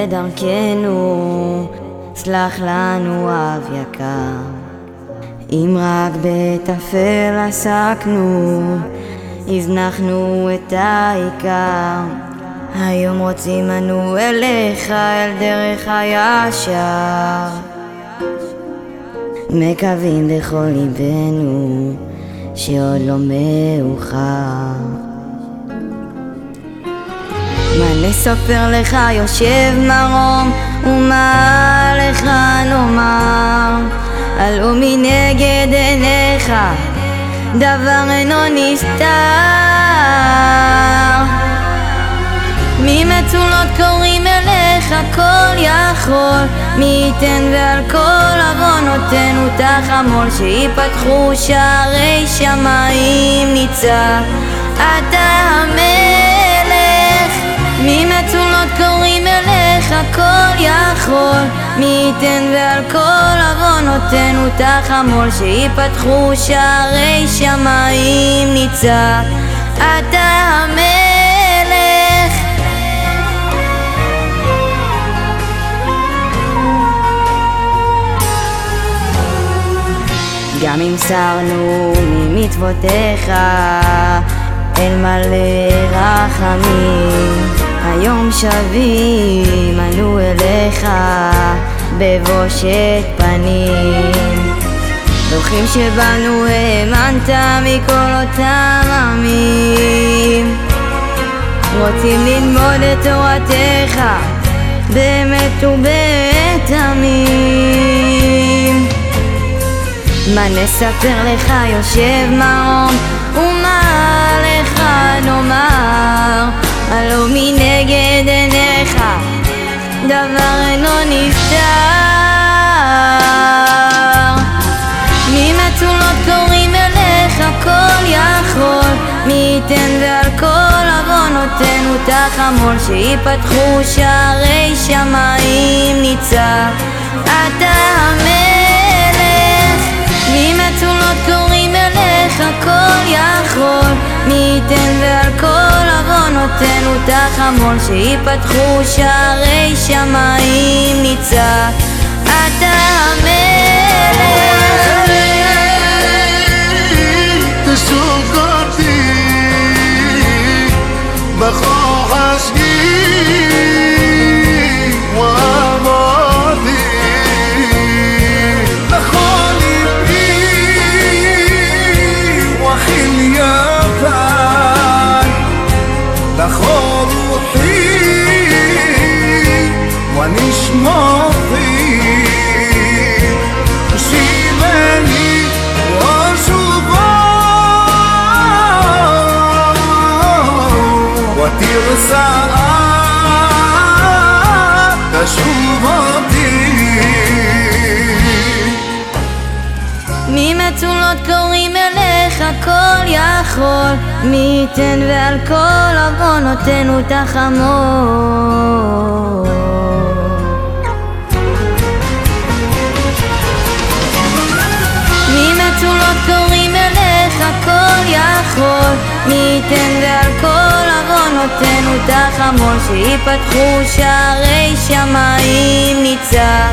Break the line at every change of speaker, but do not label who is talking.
בדרכנו, סלח לנו אב יקר. אם רק בטפל עסקנו, הזנחנו את העיקר. היום רוצים אנו אליך, אל דרך הישר. מקווים בכל ליבנו שעוד לא מאוחר. מה נספר לך יושב מרום, ומה לך נאמר? עלו מנגד עיניך, דבר אינו נסתר. ממצולות קוראים אליך כל יכול, מי ייתן ועל כל עוונותינו תחמול. שיפתחו שערי שמיים ניצב, אתה המלך. ממצולות קוראים אליך כל יכול, מי ייתן ועל כל עוונותינו תחמול. שיפתחו שערי שמיים ניצב, אתה המלך. גם אם סרנו ממצוותיך אל מלא רחמים, היום שבים אנו אליך בבושת פנים. דוחים שבנו האמנת מכל אותם עמים, רוצים ללמוד את תורתך באמת ובתמים. מה נספר לך יושב מרום, ומה לך נאמר? עלו מנגד עיניך, דבר אינו נפתר. ממצולות קוראים אליך כל יכול, מי ייתן ועל כל עוונותינו תחמול. שיפתחו שערי שמיים ניצב, אתה המלך. ממצולות קוראים אליך כל יכול, מי ייתן ועל כל עוונותינו תחמול. שיפתחו שערי שמיים ניצב, אתה המלך.
תשוק אותי בכל חשקי ועמודי, לכל ליבי וחיליתי, לכל רוחי ונשמתי. שיבני ושובו ותרצה תשוב אותי.
ממצולות קוראים אליך כל יכול, מי ייתן ועל כל עוונותינו תחמול. ממצולות קוראים אליך כל יכול, מי ייתן ועל כל עוונותינו תחמול. שיפתחו שערי שמיים ניצב,